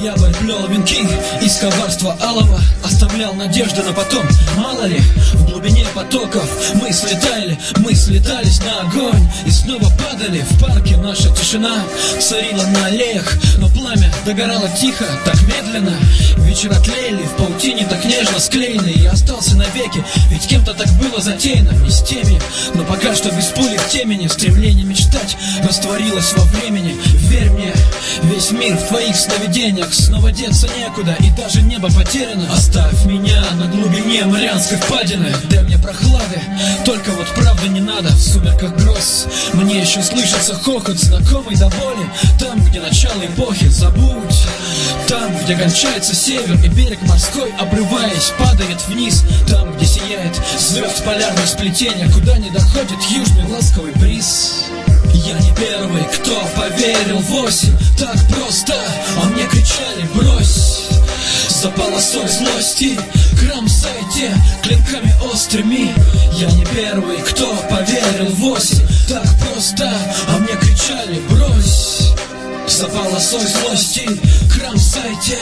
ноябрь плел венки из коварства алого, оставлял надежды на потом. Мало ли, в глубине потоков мы слетались на огонь и снова падали. В парке наша тишина царила на аллеях, но пламя догорало тихо, так медленно. Вечера тлели в паутине, так нежно склеены. И остался навеки, ведь кем-то так было затеяно. Не с теми, но пока что без пули в темени. Стремление мечтать растворилось во времени. Верь мне, весь мир в твоих сновидениях. Снова деться некуда, и даже небо потеряно. Оставь меня на глубине Марианской впадины. Дай мне прохлады, только вот правда не надо. В сумерках гроз мне еще слышится хохот, знакомый до боли. Там, где начало эпохи, забудь. Там, где кончается север и берег морской, обрываясь, падает вниз. Там, где сияет звезд полярных сплетения, куда не доходит южный ласковый бриз. Я не первый, кто поверил в осень так просто, а мне кричали: брось. За полосой злости кромсайте клинками острыми. Я не первый, кто поверил в осень так просто, а мне кричали: брось. За полосой злости кромсайте.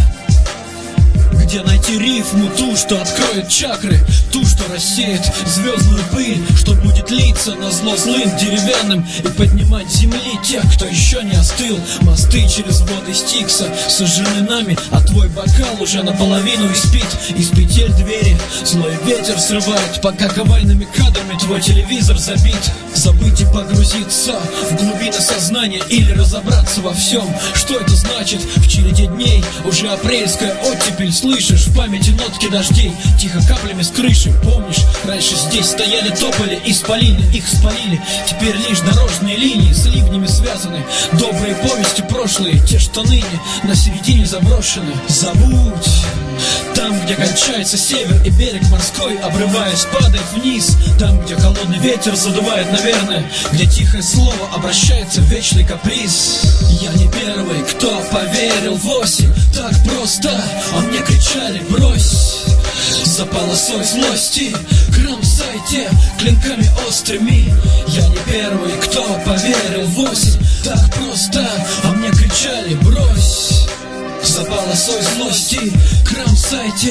Где найти рифму, ту, что откроет чакры, ту, что рассеет звездную пыль, что будет литься назло злым деревянным и поднимать с земли тех, кто еще не остыл. Мосты через воды Стикса сожжены нами, а твой бокал уже наполовину испит. Из петель двери злой ветер срывает, пока ковальными кадрами твой телевизор забит. Забыть и погрузиться в глубины сознания или разобраться во всем, что это значит. В череде дней уже апрельская оттепель. Слышишь в памяти нотки дождей, тихо каплями с крыши. Помнишь, раньше здесь стояли тополи, исполины, их спалили. Теперь лишь дорожные линии с ливнями связаны. Добрые повести прошлые, те, что ныне на середине заброшены. Забудь. Там, где кончается север и берег морской, обрываясь, падает вниз. Там, где холодный ветер задувает, наверное, где тихое слово обращается в вечный каприз. Я не первый, кто поверил в осень так просто, а мне кричали: брось. За полосой злости кромсайте клинками острыми. Я не первый, кто поверил в осень так просто, а мне кричали: брось. За полосой злости кромсайте.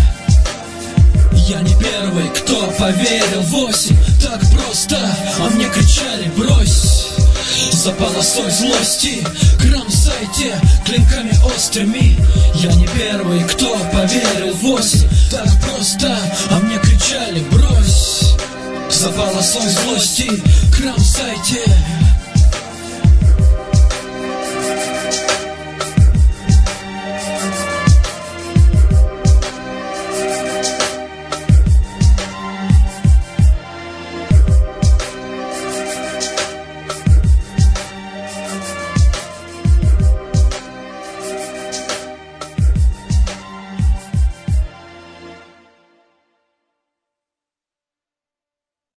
Я не первый, кто поверил в осень так просто, а мне кричали: брось. За полосой злости кромсайте клинками острыми. Я не первый, кто поверил в осень так просто, а мне кричали: брось. За полосой злости кромсайте.